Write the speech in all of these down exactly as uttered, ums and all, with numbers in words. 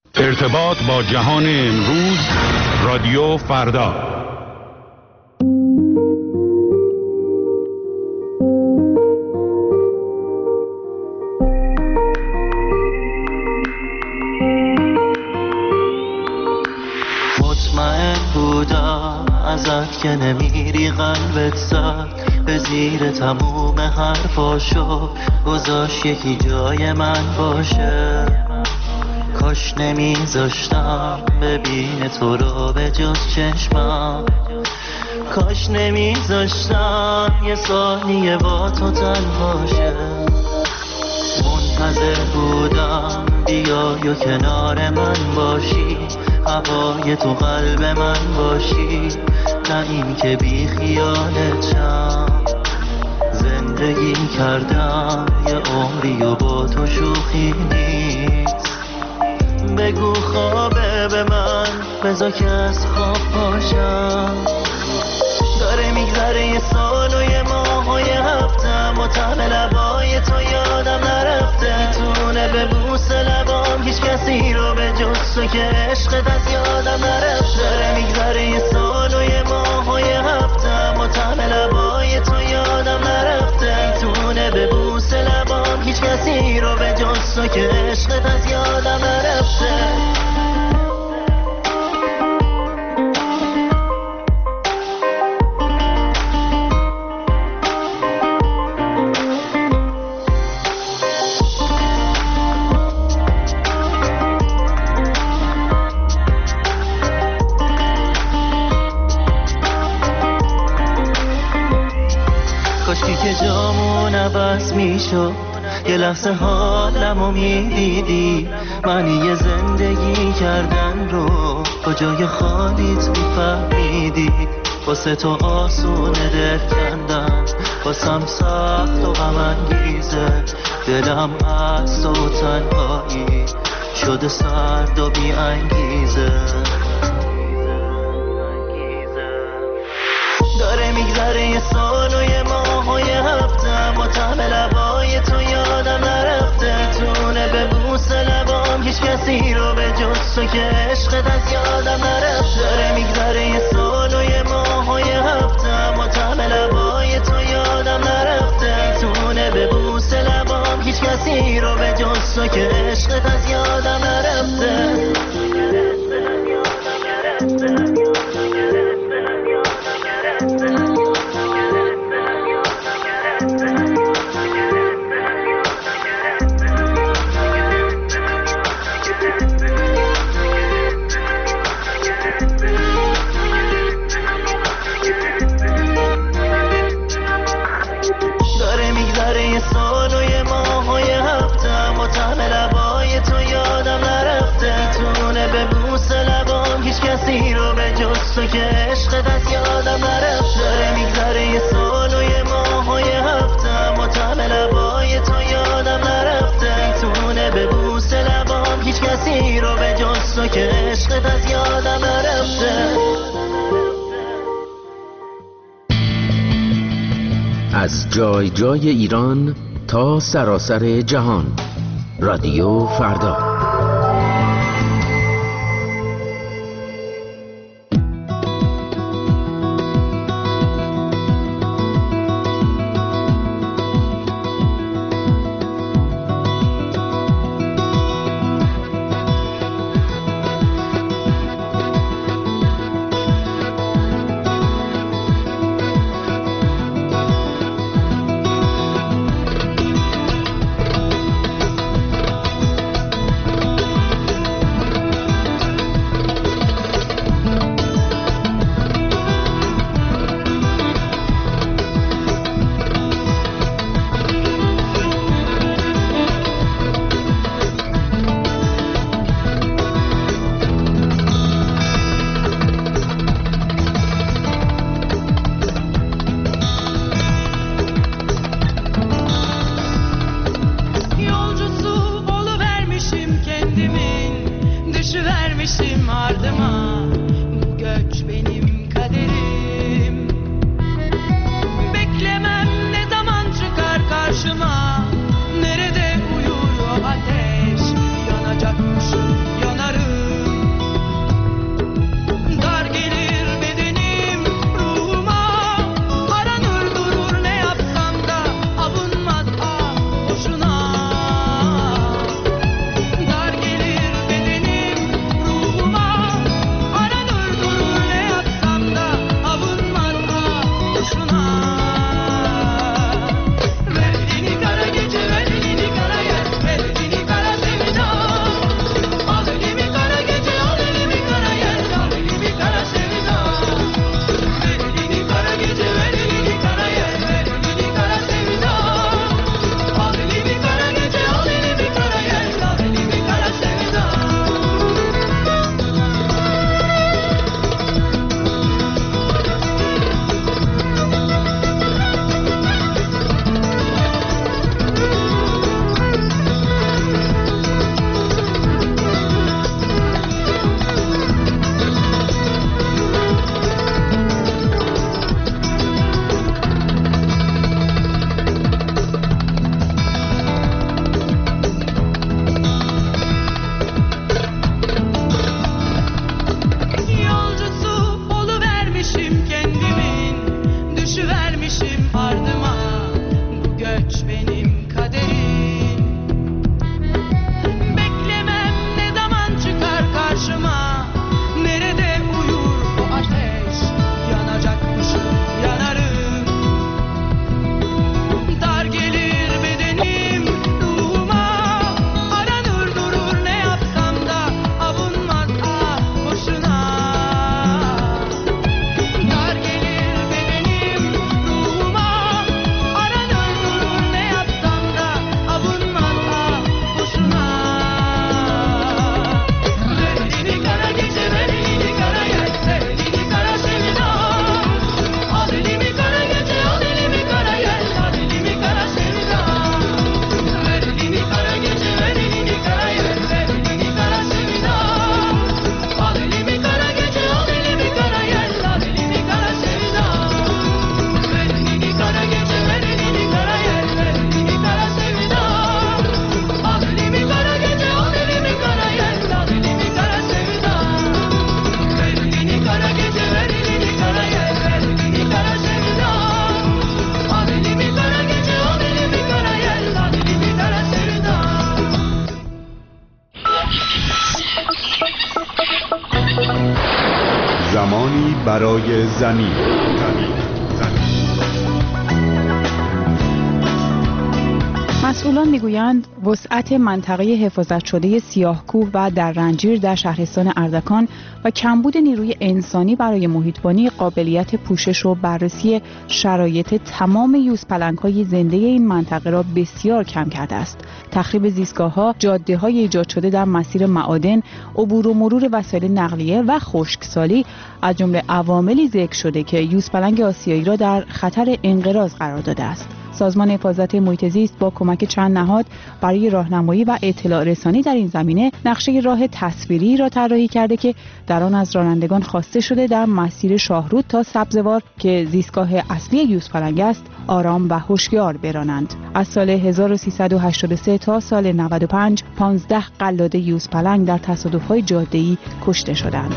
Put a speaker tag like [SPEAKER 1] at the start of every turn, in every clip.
[SPEAKER 1] ارتباط با جهان امروز، رادیو فردا.
[SPEAKER 2] مطمئن بودم ازت که نمیری، قلبت زد به زیر تموم حرفاشو، گذاشت یکی جای من باشه. کاش نمیذاشتم ببینه تو رو به جز چشمم، کاش نمیذاشتم یه ثانیه با تو تنها شه. منتظر بودم بیای و کنار من باشی، هوای تو قلب من باشی، نه این که بی خیالتم. زندگی کردم یه عمری و با تو شوخی نیست. بگو خوابه به من، بذار که از خواب پاشم. داره میگذره یه سال و یه ماه و یه هفتم و طعم لبای تو یادم نرفته. میتونه به بوس لبام هیچ کسی رو به جز تو که عشقت از یادم نرفته. داره میگذره یه سال و یه ماه و یه هفتم و طعم لبای تو یادم نرفته. میتونه به بوس لبام هیچ کسی رو به جز تو که عشقت از یادم نرفته. کاشکی که جامون عوض میشد، یه لحظه حالمو میدیدی. معنی یه زندگی کردن رو کجای خالیت میفهمیدی. واسه تو آسونه دل کندن، واسم سخت و غم انگیزه. دلم از تو تنهایی شده سرد و بی انگیزه. داره میگذره یه سال و یه ماه و یه هفتم و طعم لبای تو یادم نرفته. میتونه به بوس لبام هیچ کسی رو به جز تو که عشقت از یادم نرفته. داره میگذره یه سال و یه ماه و یه هفتم و طعم لبای تو یادم نرفته. میتونه به بوس لبام هیچ کسی رو به جز تو که عشقت از یادم نرفته. داره میگذره یه سال و یه ماه و یه هفتم و طعم لبای تو یادم نرفته. میتونه به بوس لبام هیچ کسی رو به جز تو که عشقت از یادم نرفته. داره میگذره یه سال و یه ماه و یه هفتم و طعم لبای تو یادم نرفته. میتونه به بوس لبام هیچ کسی رو به جز تو که عشقت از یادم نرفته.
[SPEAKER 3] از جای جای ایران تا سراسر جهان، رادیو فردا.
[SPEAKER 1] زمانی برای زمین.
[SPEAKER 4] مسئولان میگویند وسعت منطقه حفاظت شده سیاه‌کوه و در رنجیر در شهرستان اردکان و کمبود نیروی انسانی برای محیط‌بانی قابلیت پوشش و بررسی شرایط تمام یوزپلنگ‌های زنده این منطقه را بسیار کم کرده است. تخریب زیستگاه‌ها، جاده‌های ایجاد شده در مسیر معادن، عبور و مرور وسایل نقلیه و خشکسالی از جمله عواملی ذکر شده که یوزپلنگ آسیایی را در خطر انقراض قرار داده است. سازمان حفاظت محیط زیست با کمک چند نهاد برای راهنمایی و اطلاع رسانی در این زمینه نقشه راه تصویری را طراحی کرده که در آن از رانندگان خواسته شده در مسیر شاهرود تا سبزوار که زیستگاه اصلی یوزپلنگ است آرام و هوشیار برانند. از سال هزار و سیصد و هشتاد و سه تا سال نود و پنج پانزده قلاده یوزپلنگ در تصادف‌های جاده‌ای کشته شدند.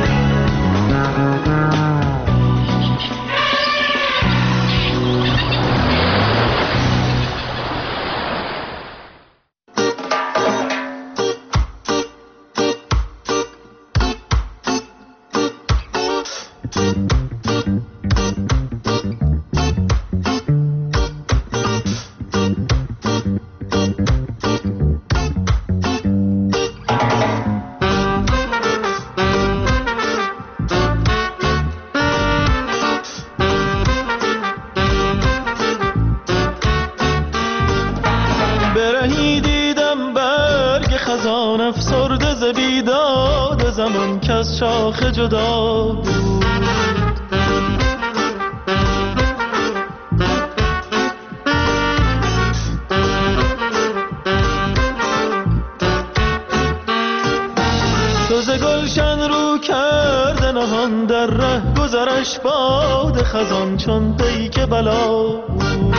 [SPEAKER 2] خزان افسرده ز بیداد زمان که از شاخ جدا بود. تو ز گلشن رو کرده نهان در ره گذرش باد خزان چون پیک بلا بود.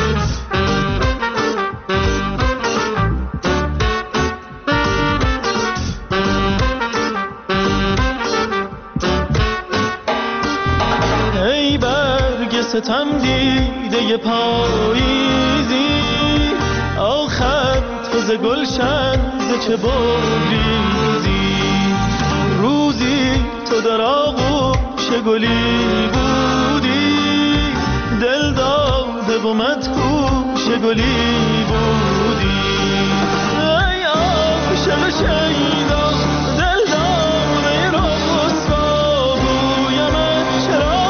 [SPEAKER 2] ستم دیده پاییزی آخر تو ز گلشن ز چه بریزی. روزی تو در آغوش گلی بودی دل داده و مدهوش گلی بودی. ای عاشق شیدا دل داده را رسوا گویمت چرا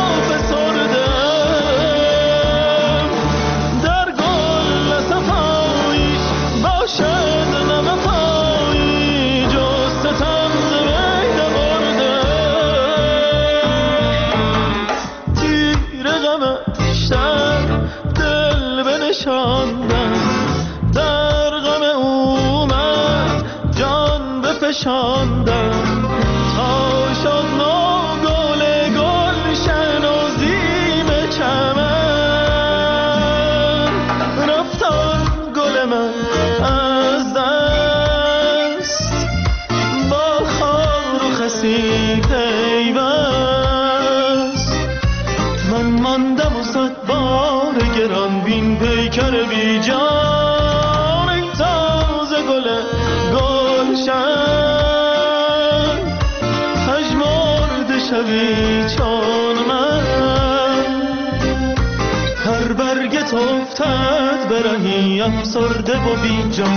[SPEAKER 2] در غم اومد جان بفشاندم تا شد نو گل گلشن و زیب چمن. رفتار گل من از دست با خار و خسی پیوست. من ماندم و صد بار گران بین پیکر بی جان. ای تازه گل گلشن پژمرده شوی چون من. هر برگت افتد برهی افسرده و بی جان.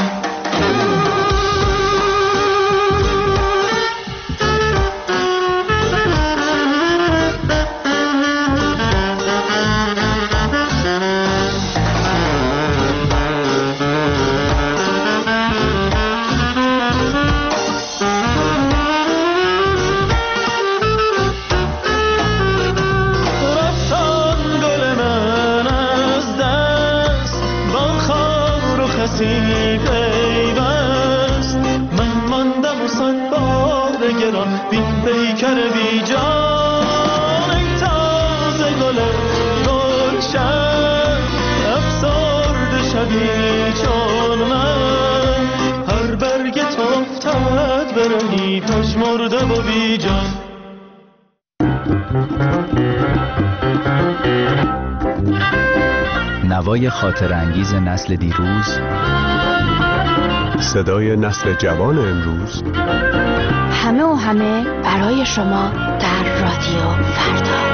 [SPEAKER 2] پیوست من ماندم و صد بار گران بین پیکر بی جان. ای تازه گل گلشن افسرده شبی چون من. هر برگت افتد برهی پژمرده و بی جان.
[SPEAKER 5] نوای خاطر انگیز نسل دیروز صدای نسل جوان امروز،
[SPEAKER 6] همه و همه برای شما در رادیو فردا.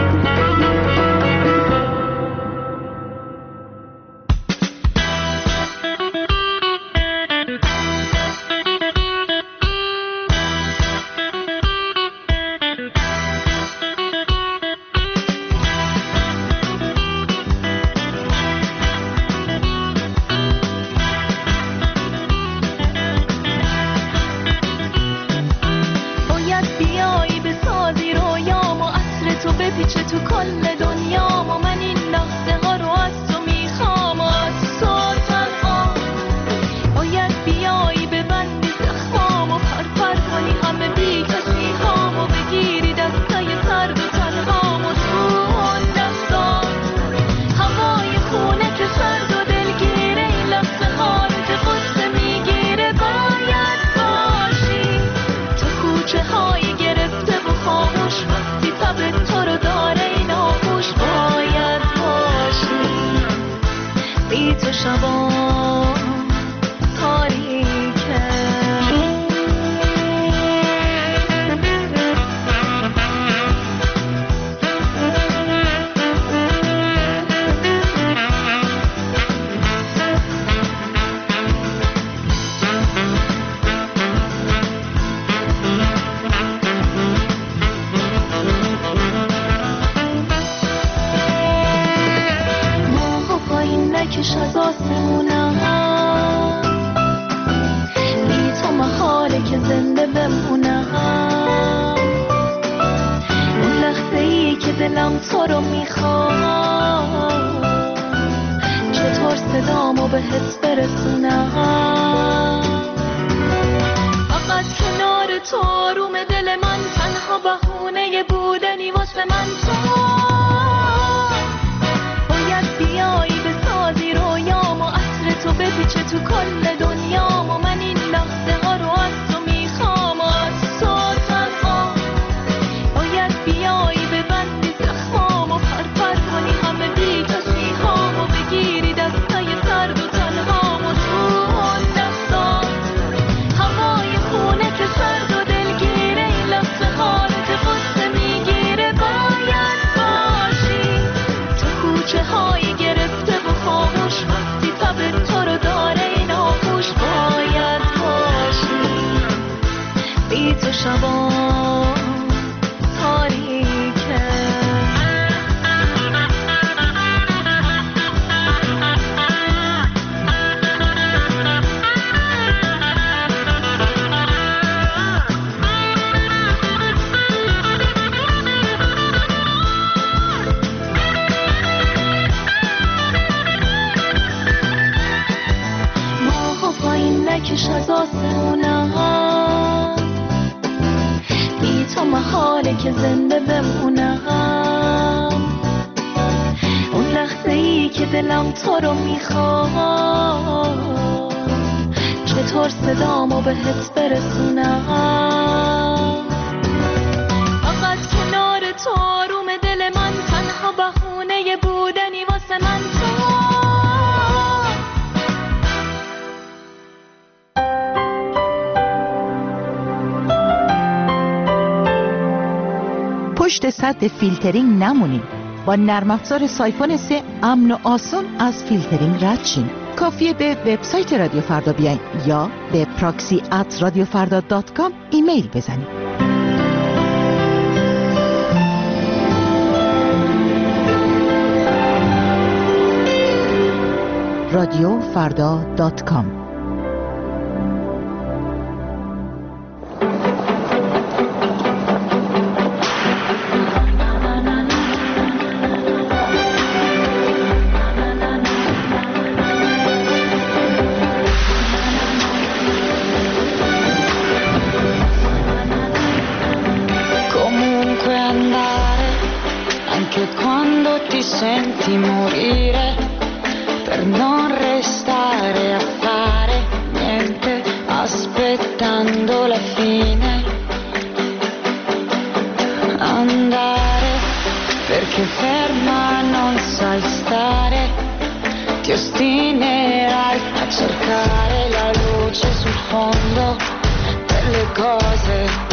[SPEAKER 7] پشت سد فیلترینگ نمونید. با نرم افزار سایفون سه امن و آسان از فیلترینگ رد شین. کافیه به وبسایت رادیو فردا بیاین یا به پراکسی ات رادیو فردا دات کام ایمیل بزنید. رادیو فردا دات کام.
[SPEAKER 8] Senti morire per non restare a fare niente aspettando la fine, andare perché ferma non sai stare, ti ostinerai a cercare la luce. luce sul fondo delle cose.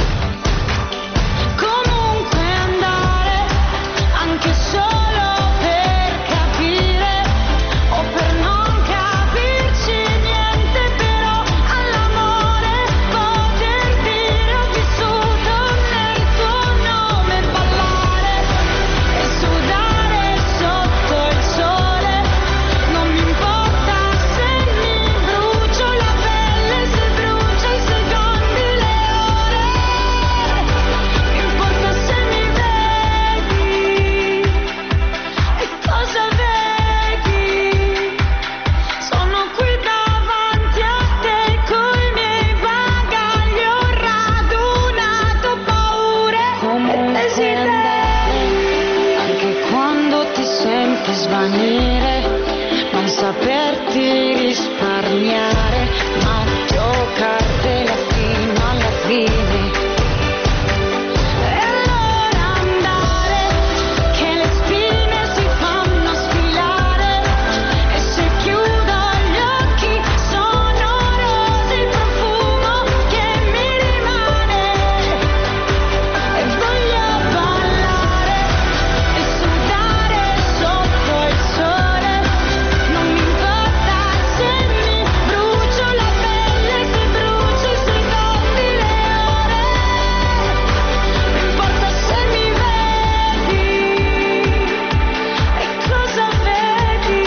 [SPEAKER 8] Comunque andare, anche solo per capire o per non capirci niente, però all'amore poter dire ho vissuto nel tuo nome, ballare e sudare sotto il sole. Non mi importa se mi brucio la pelle, se brucio i secondi, le ore. Mi importa se mi vedi e cosa vedi. Sono qui davanti a te coi miei bagagli, ho radunato paure e desideri. Anche quando ti senti svanire, non saperti risparmiare, ma giocartela fino alla fine. E allora andare, che le spine si fanno sfilare, e se chiudo gli occhi sono rose il profumo che mi rimane. E voglio ballare e sudare sotto il sole. Non mi importa se mi brucio la pelle, se brucio i secondi, le ore. Mi importa se mi vedi e cosa vedi.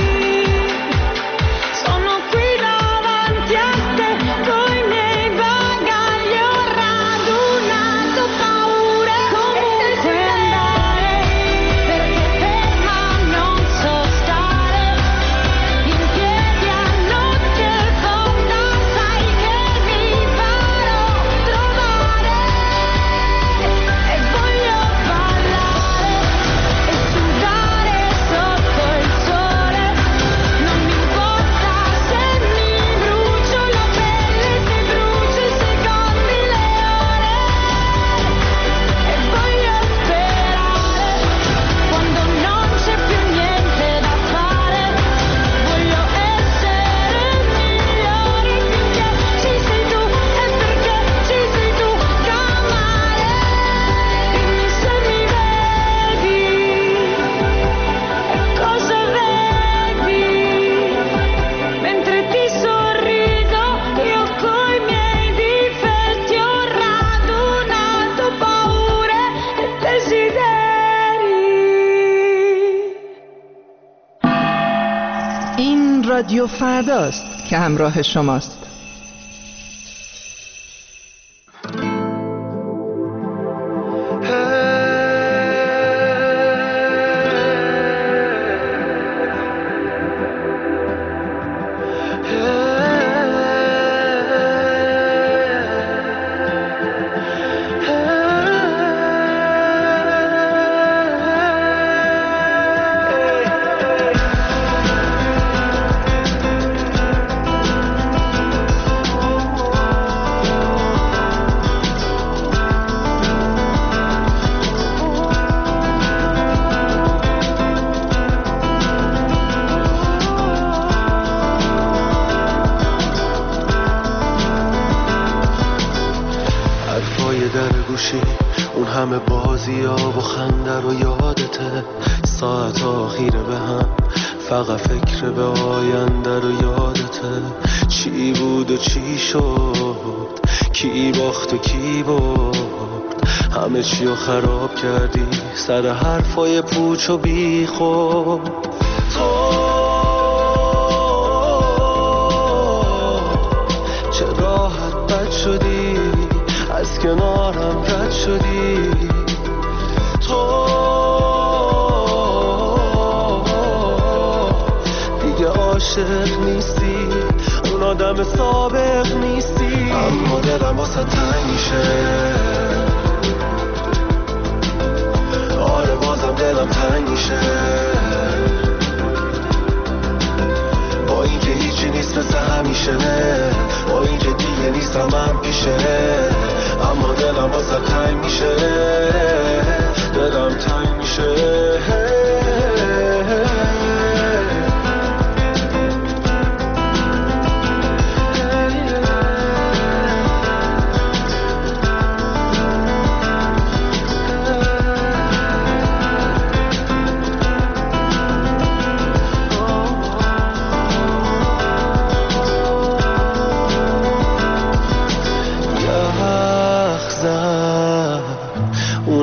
[SPEAKER 8] Sono qui davanti a te coi miei bagagli, ho radunato paure. Comunque andare, perché ferma non so stare, in piedi a notte fonda, sai che mi farò trovare. E voglio ballare e sudare sotto il sole. Non mi importa se mi brucio la pelle, se brucio i secondi, le ore. E voglio sperare quando non c'è più niente da fare. Voglio essere migliore finché ci sei tu, e perché ci sei tu da amare. Dimmi se mi vedi e cosa vedi. Mentre ti sorrido io coi miei difetti ho radunato paure e desideri.
[SPEAKER 7] این رادیو فرداست که همراه شماست.
[SPEAKER 2] حرفای در گوشی، اون همه بازی ها و خنده رو یادته. ساعت آخیره به هم، فقط فکر به آینده رو یادته. چی بود و چی شد، کی باخت و کی برد، همه چی رو خراب کردی سر حرفای پوچ و بی خود. تو چه راحت بد شدی، از کنارم رد شدی. تو دیگه عاشق نیستی، اون آدم سابق نیستی. اما دلم واسه تنگ میشه، آره بازم دلم تنگ میشه. با اینکه هیچی نیست مثل همیشه، با اینکه دیگه نیستم من پیشه، اما دلم واسه تنگ میشه، دلم تنگ میشه.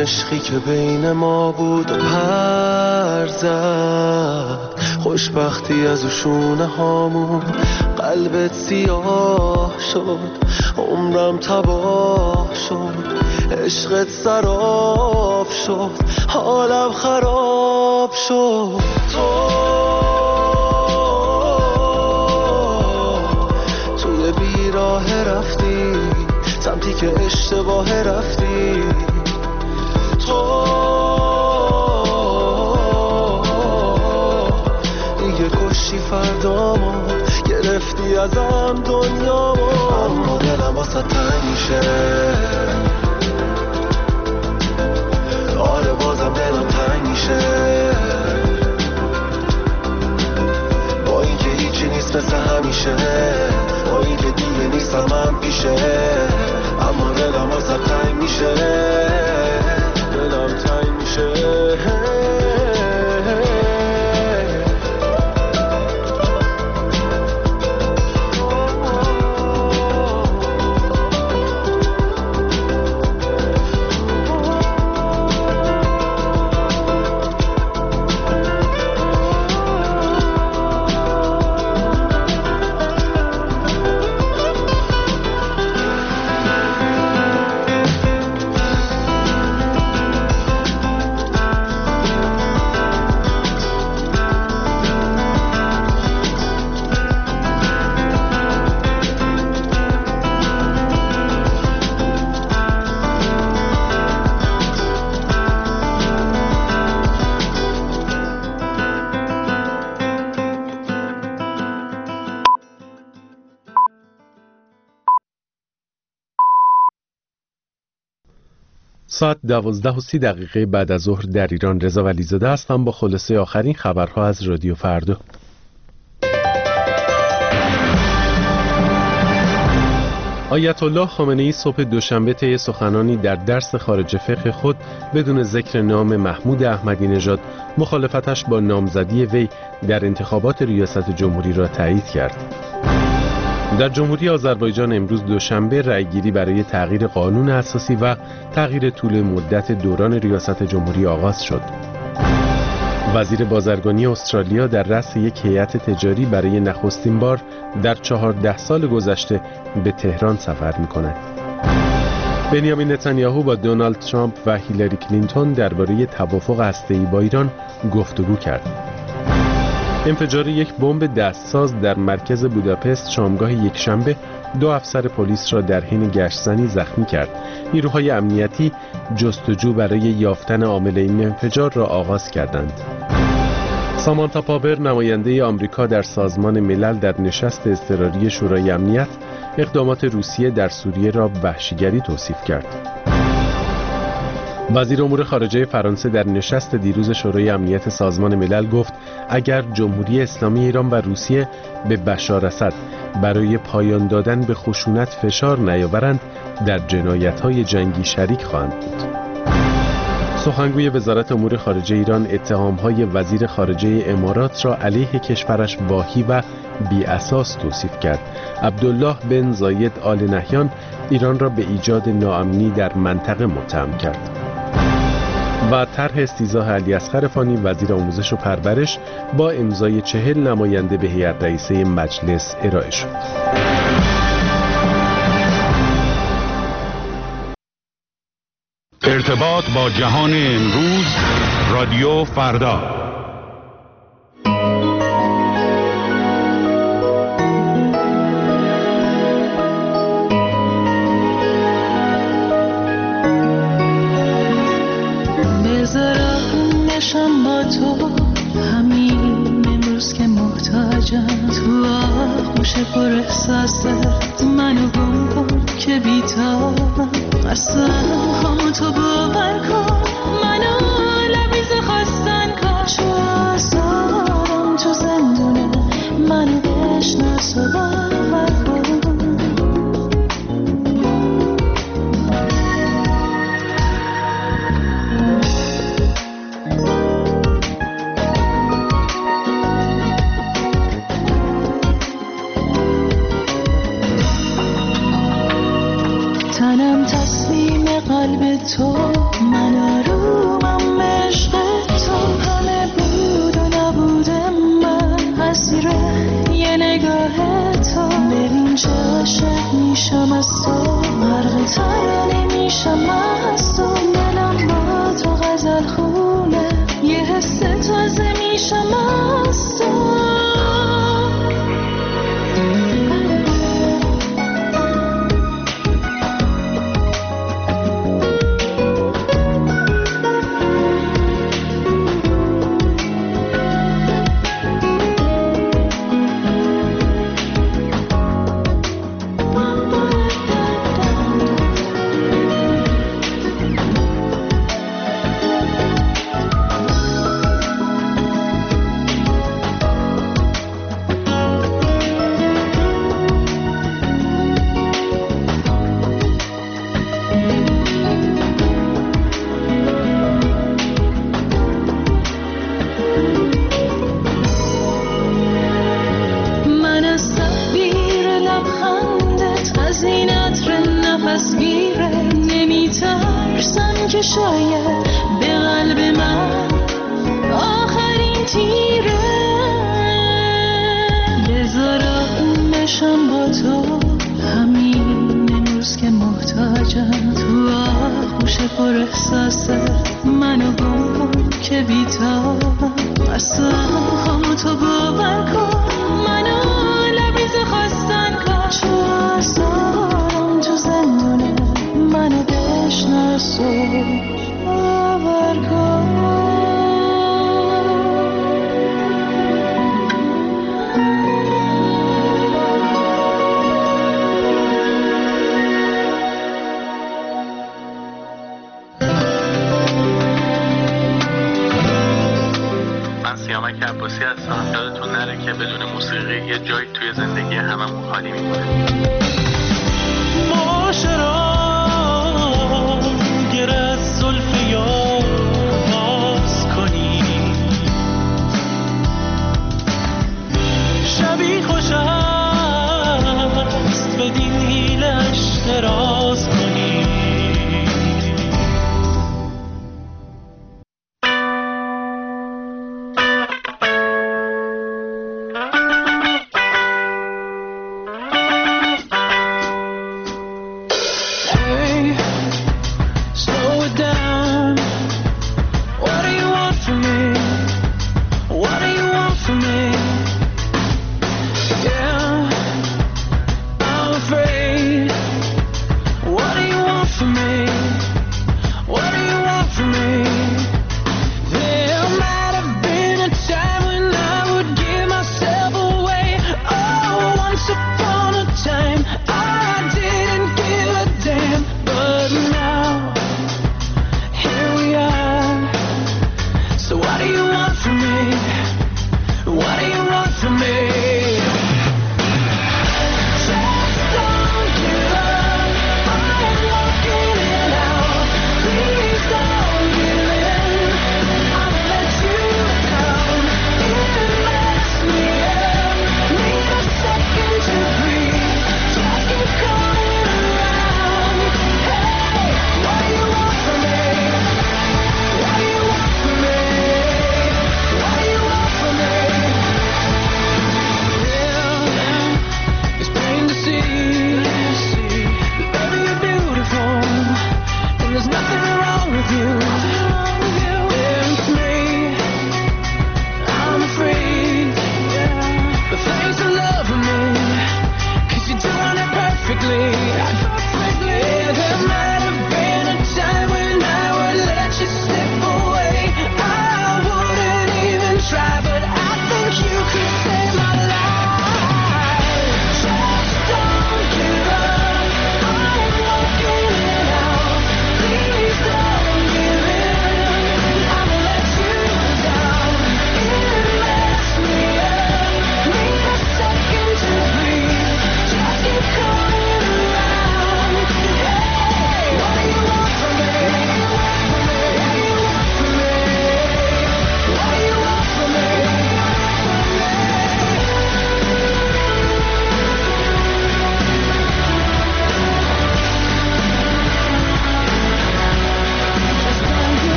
[SPEAKER 2] عشقی که بین ما بود و پر زد، خوشبختی از شونه هامون قلبت سیاه شد، عمرم تباه شد، عشقت سراب شد، حالم خراب شد. تو توی بیراه رفتی سمتی که اشتباه رفتی، تو دیگه کشی فردامو، گرفتی ازم دنیامو، اما دلم واسه تنگ میشه، آره بازم دلم تنگ میشه، با اینکه هیچی نیست مثل همیشه، با اینکه دیگه نیستم من پیشه، اما دلم واسه تنگ میشه، دلم تنگ میشه.
[SPEAKER 5] ساعت دوازده و سی دقیقه بعد از ظهر در ایران. رضا ولیزاده هستم با خلاصه آخرین خبرها از رادیو فردا. آیت الله خامنه‌ای صبح دوشنبه طی سخنانی در درس خارج فقه خود بدون ذکر نام محمود احمدی نژاد مخالفتش با نامزدی وی در انتخابات ریاست جمهوری را تایید کرد. در جمهوری آذربایجان امروز دوشنبه رأیگیری برای تغییر قانون اساسی و تغییر طول مدت دوران ریاست جمهوری آغاز شد. وزیر بازرگانی استرالیا در رأس یک هیئت تجاری برای نخستین بار در چهارده سال گذشته به تهران سفر می‌کند. بنیامین نتانیاهو با دونالد ترامپ و هیلاری کلینتون درباره توافق هسته‌ای با ایران گفتگو کرد. انفجار یک بمب دستساز در مرکز بوداپست شامگاه یکشنبه دو افسر پلیس را در حین گشتزنی زخمی کرد. نیروهای امنیتی جستجو برای یافتن عامل این انفجار را آغاز کردند. سامانتا پاور نماینده آمریکا در سازمان ملل در نشست اضطراری شورای امنیت اقدامات روسیه در سوریه را وحشیگری توصیف کرد. وزیر امور خارجه فرانسه در نشست دیروز شورای امنیت سازمان ملل گفت اگر جمهوری اسلامی ایران و روسیه به بشار اسد برای پایان دادن به خشونت فشار نیاورند در جنایت‌های جنگی شریک خواهند بود. سخنگوی وزارت امور خارجه ایران اتهام‌های وزیر خارجه امارات را علیه کشورش واهی و بی اساس توصیف کرد. عبدالله بن زاید آل نهیان ایران را به ایجاد ناامنی در منطقه متهم کرد. و طرح استیضاح علیاصغر فانی وزیر آموزش و پرورش با امضای چهل نماینده به هیئت رئیسه مجلس ارائه شد.
[SPEAKER 1] ارتباط با جهان امروز، رادیو فردا.
[SPEAKER 2] بذارم با تو همین امروز که محتاجم، تو آغوش پر احساست منو گم کن که بیتابم، قسم همون تو باور کن منو لبیز خواستن کن، چو آزارم تو زندونه منو بشناس و باور کن. قلب تو، من آرومم عشق تو. همه بود و نبود من اسیر یه نگاه تو. ببین چه عاشق میشم از تو، غرق ترانه میشم از تو. دلم با تو غزل خونه، یه حس تازه میشم از تو. شاید به قلب من آخرین تیره، بذار آرومشم با تو. همین امروز که محتاجم تو آغوش پر احساس منو گم که بیتابم. اصلا خامو تو باور کن، منو لبیز خواستن کن. چو آزارم تو زندونه منو بشناس و باور کن.
[SPEAKER 9] من سیامک عباسی هستم. یادتون نره که بدون موسیقی یه جایی توی زندگی هممون خالی میمونه.
[SPEAKER 2] معاشرا گر از زلف یار باز کنی، شبی خوش است بدین حیلش دراز کنی.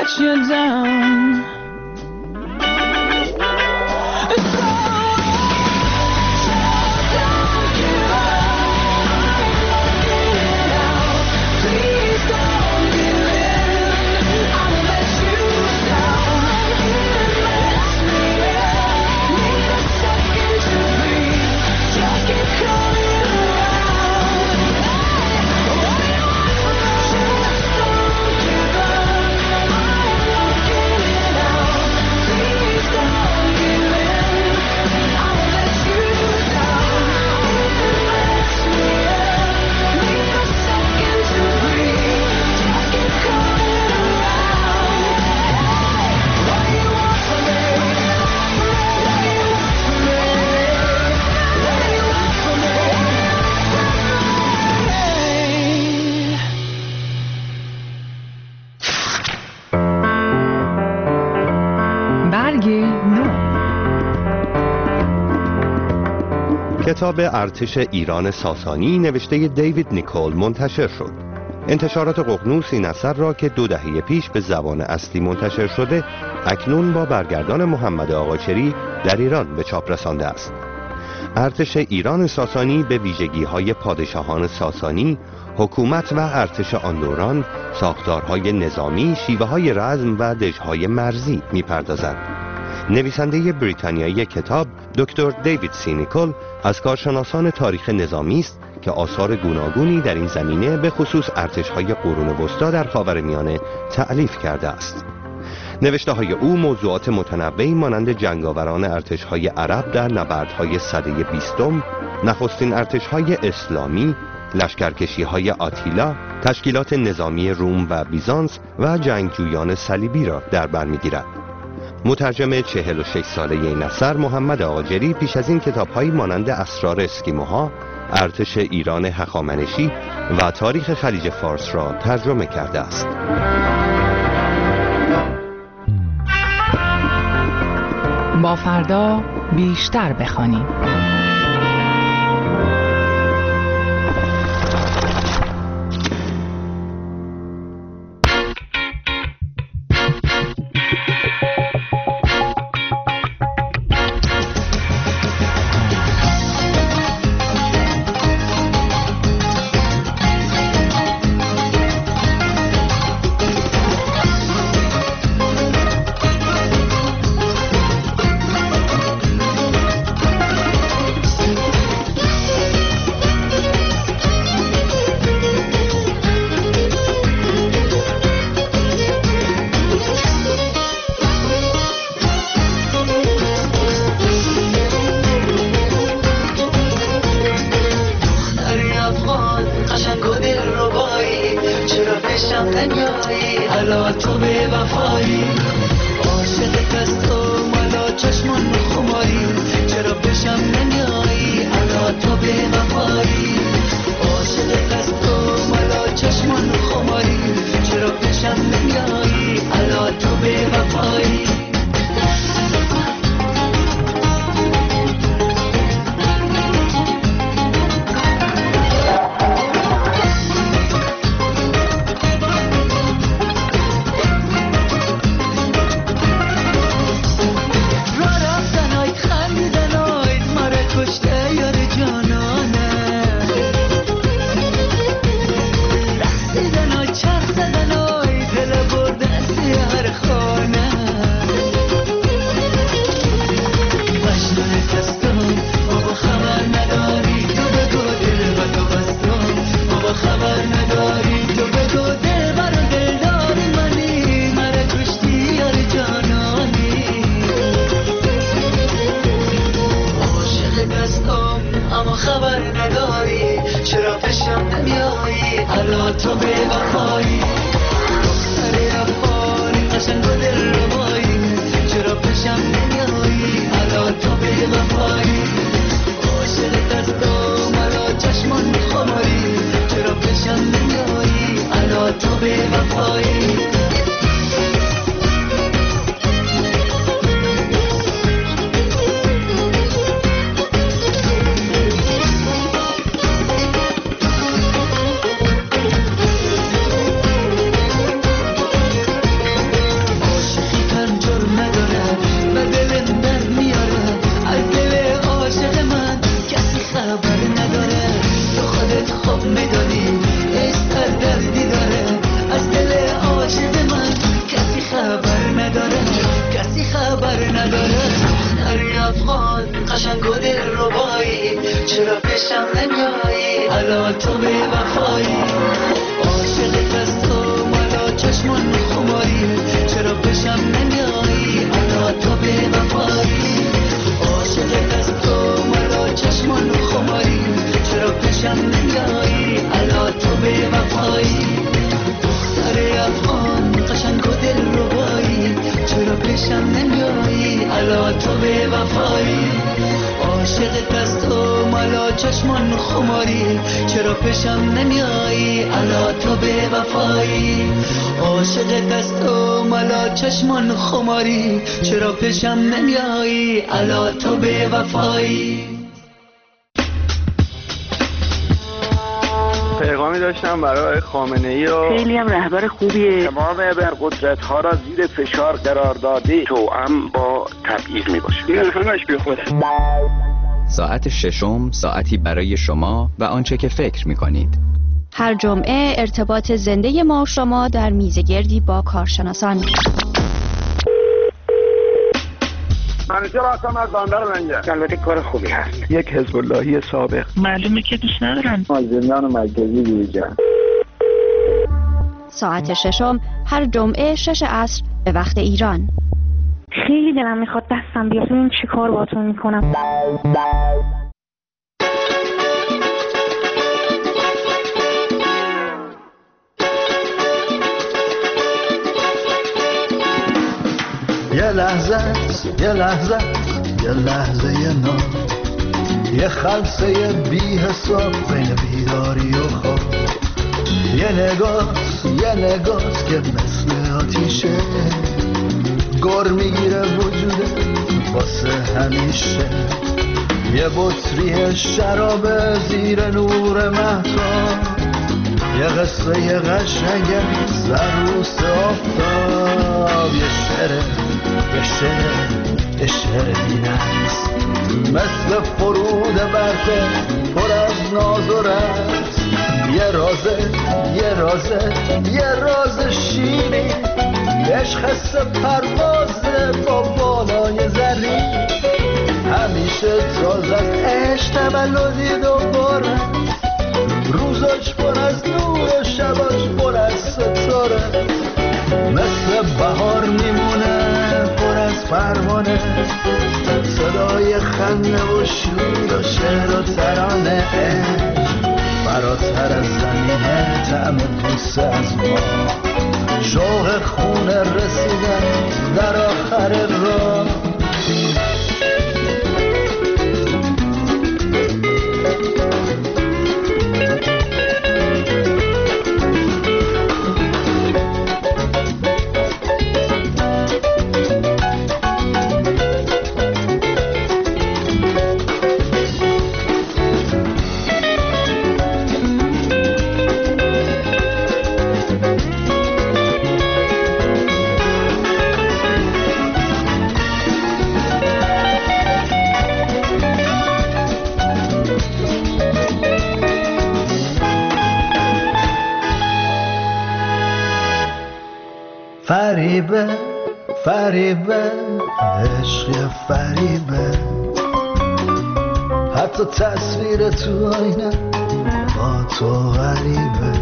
[SPEAKER 8] you down.
[SPEAKER 10] کتاب ارتش ایران ساسانی نوشته دیوید نیکول منتشر شد. انتشارات ققنوس این اثر را که دو دهه پیش به زبان اصلی منتشر شده، اکنون با برگردان محمد آقاچری در ایران به چاپ رسانده است. ارتش ایران ساسانی به ویژگی‌های پادشاهان ساسانی، حکومت و ارتش آن دوران، ساختارهای نظامی، شیوه‌های رزم و دژهای مرزی می‌پردازد. نویسنده بریتانیایی کتاب دکتر دیوید سی نیکول از کارشناسان تاریخ نظامی است که آثار گوناگونی در این زمینه به خصوص ارتش‌های قرون وسطی در خاورمیانه تألیف کرده است. نوشته‌های او موضوعات متنوعی مانند جنگاوران ارتش‌های عرب در نبردهای سده بیستم، نخستین ارتش‌های اسلامی، لشکرکشی‌های آتیلا، تشکیلات نظامی روم و بیزانس و جنگجویان صلیبی را در بر می‌گیرد. مترجم چهل و شش ساله این اثر محمد آقاچری پیش از این کتاب‌هایی مانند اسرار اسکیموها، ارتش ایران هخامنشی و تاریخ خلیج فارس را ترجمه کرده است.
[SPEAKER 4] با فردا بیشتر بخوانیم.
[SPEAKER 2] پیشم نمیایی الان تو به وفایی عاشقت از تو مالا چشمان خماری چرا پیشم نمیایی الان تو به وفایی عاشقت از تو مالا چشمان خماری چرا پیشم نمیایی الان تو به وفایی دختر افغان قشنگ و دل ربایی چرا پیشم نمیایی الان تو به وفایی عاشقت از تو مالا چشمان خماری چرا پیشم نمیایی الان تو به وفایی عاشقت از تو مالا چشمان خماری چرا پیشم نمیایی الان تو به وفایی
[SPEAKER 11] پیغامی داشتم برای خامنه ای و
[SPEAKER 12] خیلی هم رهبر خوبیه.
[SPEAKER 11] تمام ابرقدرت ها را زیر فشار قرار داده توأم با تبعیض می باشه. این همش بی خوده.
[SPEAKER 13] ساعت ششم ساعتی برای شما و آنچه که فکر می کنید.
[SPEAKER 6] هر جمعه ارتباط زنده ما و شما در میزگردی با کارشناسان.
[SPEAKER 11] منیجر هستم از بندر منجر. البته کار خوبی هست. یک حزب اللهی سابق.
[SPEAKER 12] معلومه که دوست ندارن.
[SPEAKER 11] از زندان مرکزی بیرون.
[SPEAKER 6] ساعت ششم هر جمعه شش عصر به وقت ایران.
[SPEAKER 12] خیلی دلم میخواد دستم بیاد ببینم چی کار باهاتون میکنم.
[SPEAKER 14] یه لحظه یه لحظه یه لحظه یه نام یه خلصه بی حساب بین بیداری و خواب یه نگاه یه نگاه که مثل آتیشه گر میگیره وجوده واسه همیشه یه بطری شراب زیر نور مهتاب یه قصه یه قشنگه سروس آفتاب یه شعره یه شعره یه شعره بی‌نقص مثل فرود برفه پر از ناز و رقص یه رازه یه رازه یه راز شیرین عشق حس پروازه با بالای زرین همیشه تازه از عشق تولدی دوباره روزاش پر از نور و شباش پر از ستاره مثل بهار میمونه پر از پروانه صدای خنده و شور و شعر و ترانه فراتر از زمینه طعم بوسه از ما شوق خونه رسیدن در آخر راه فریبه فریبه عشق فریبه حتی تصویر تو آینه با تو غریبه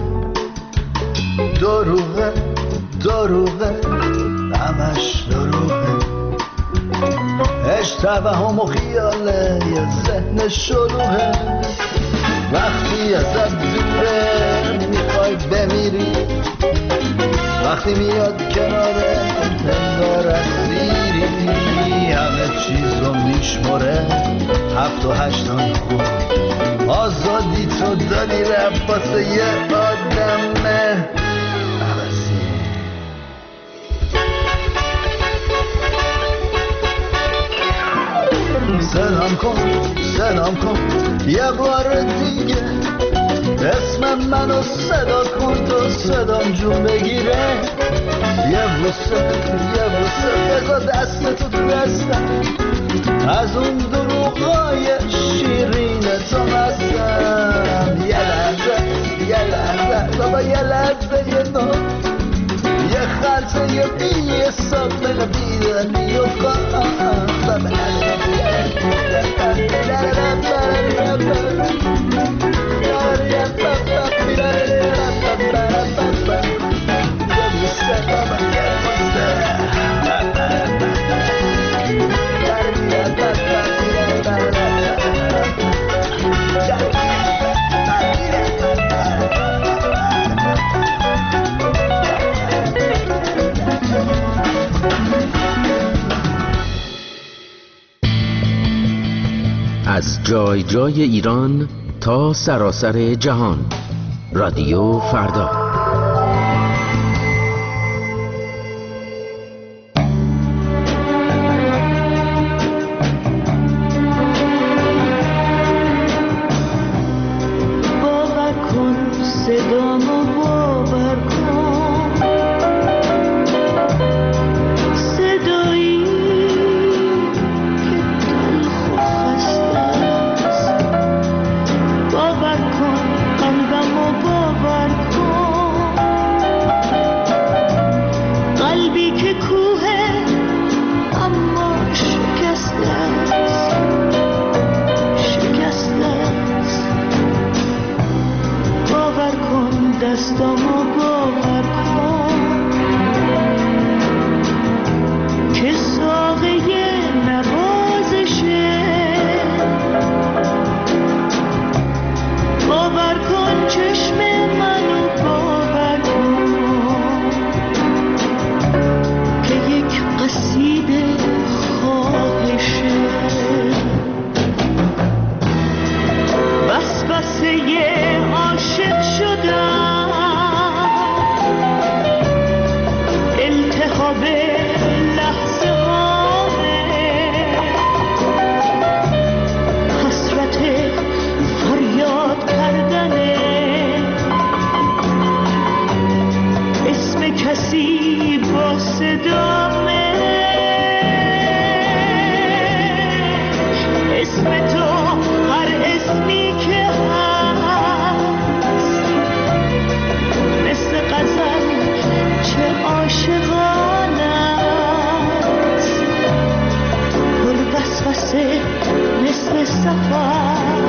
[SPEAKER 14] دروغه دروغه همش دروغه عشق توهم و خیاله یه ذهن شلوغه وقتی ازت دوره میخوای بمیری وقتی میاد کناره انگار اسیری همه چیزو میشمره هفت و هشتان خون آزادی تو دادی رفت واسه یه آدم عوضی سلام کن سلام کن یه بار دیگه اسم منو صدا کن تو صدام جون بگیره یه بوسه یه بوسه بذار دست تو تو دستم از اون دروغای شیرین تو مستم یه لحظه یه لحظه بابا یه لحظه یه نو یه خلطه یه بی حساب من بیدنی و خواهم
[SPEAKER 3] جای جای ایران تا سراسر جهان. رادیو فردا.
[SPEAKER 8] باور کن صدامو باور کن، صدایی که تلخ و خسته است. باور کن قلبمو باور کن، قلبی که کوه اما شکسته است، شکسته است. باور کن دستامو باور کن که ساقه نوازشه. باور کن چشم منو باور کن که یک قصیده خواهشه. وسوسه عاشق شدم، التهاب لحظه هامه، حسرت فریاد کردنه، اسم کسی با صدامه، اسم تو هر اسمی که هست، مثل غزل چه عاشقانه است، پر وسوسه مثل سفر،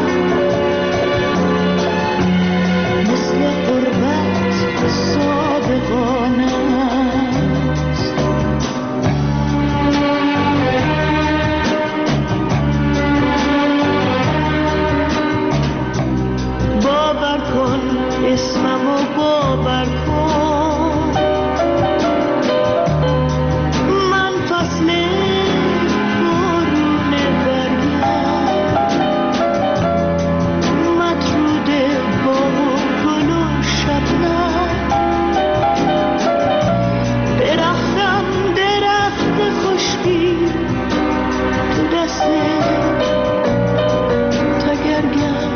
[SPEAKER 8] مثل غربت صادقانه است. باور کن اسممو باور کن، من فصل بارون برگم، مطرود باغ و گل و شبنم، درختم درخت خشکی تو دست تگرگم.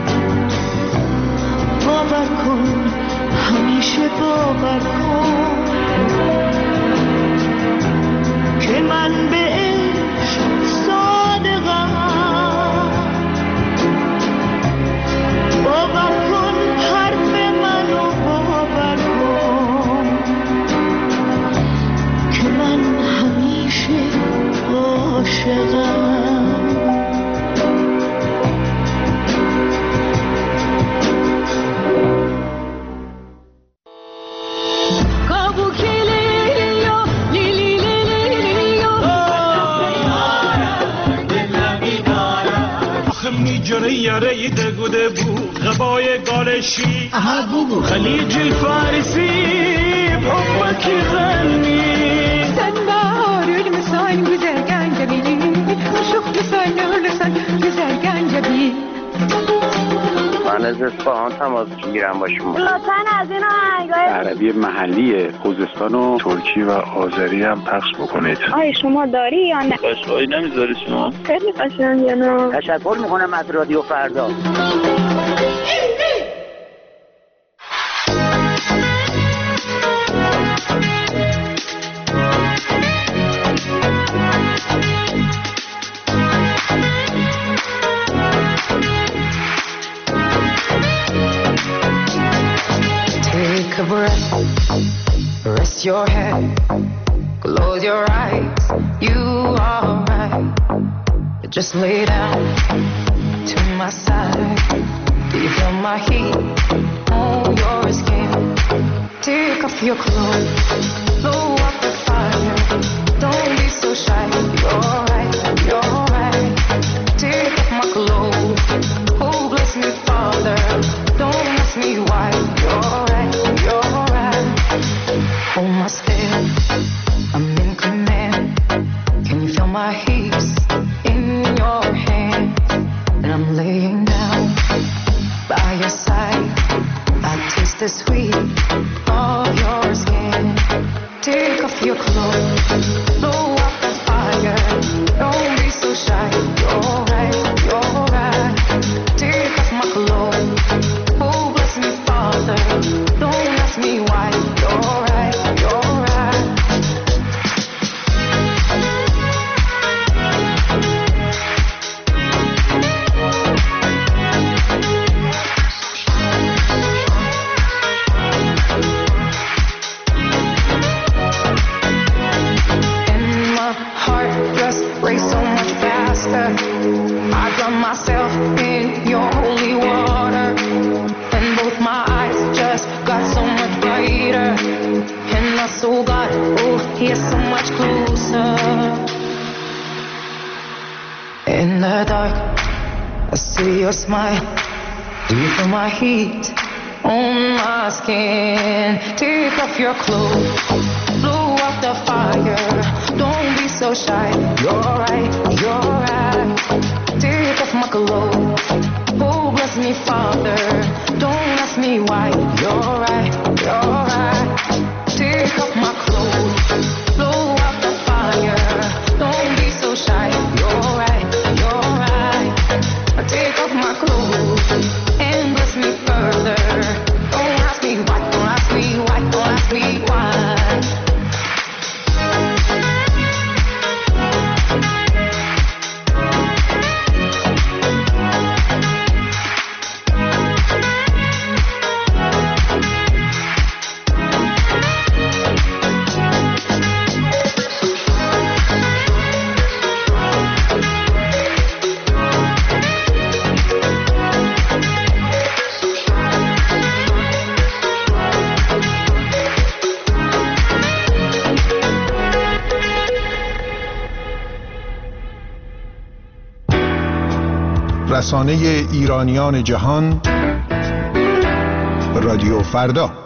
[SPEAKER 8] باور کن همیشه باور کن که من به عشق صادقم. باور کن حرف منو باور کن که من همیشه عاشقم.
[SPEAKER 15] جنه یاره دگوده بو غبای گالشی خلیج الفارسی بحبك غني
[SPEAKER 8] sen baharül misal güzel gencebi aşık misal nurlusan güzel gencebi.
[SPEAKER 11] من از اصفهان تماس میگیرم با شما.
[SPEAKER 12] لطفاً از این آهنگای
[SPEAKER 1] عربی محلی خوزستان و ترکی و آذری هم پخش بکنید.
[SPEAKER 12] آیا شما داری یا نه؟
[SPEAKER 9] قشقایی نمیذاری شما؟
[SPEAKER 12] خیلی قشنگه نه؟
[SPEAKER 16] تشکر میکنم از رادیو فردا.
[SPEAKER 17] Take a breath, rest your head, close your eyes, you are right. Just lay down to my side. Do you feel my heat on your skin? Take off your clothes, blow up the fire. Don't be so shy, you're right, you're right. Take off my clothes, oh bless me Father. Don't ask me why, you're right, you're right. Hold my step, I'm in command. Can you feel my heat in your hand? And I'm your clothes, blow up the fire. Don't be so shy. You're right, you're right. Take off my clothes. Oh, bless me, Father. Don't ask me why. You're right, you're right. And my heart just race so much faster. I drown myself in your holy water, and both my eyes just got so much brighter, and my soul got, oh, here so much closer. In the dark, I see your smile. Do you feel my heat on my skin? Take off your clothes, blow up the fire. Don't be so shy. You're right, you're right. Take off my clothes. Oh, bless me, Father. Don't ask me why. You're right, you're right. Take off my clothes. Blow up the fire. Don't be so shy. You're right, you're right. Take off my clothes and bless me further. Don't ask me why. Don't ask me why. Don't ask me why.
[SPEAKER 18] رسانه ایرانیان جهان رادیو فردا.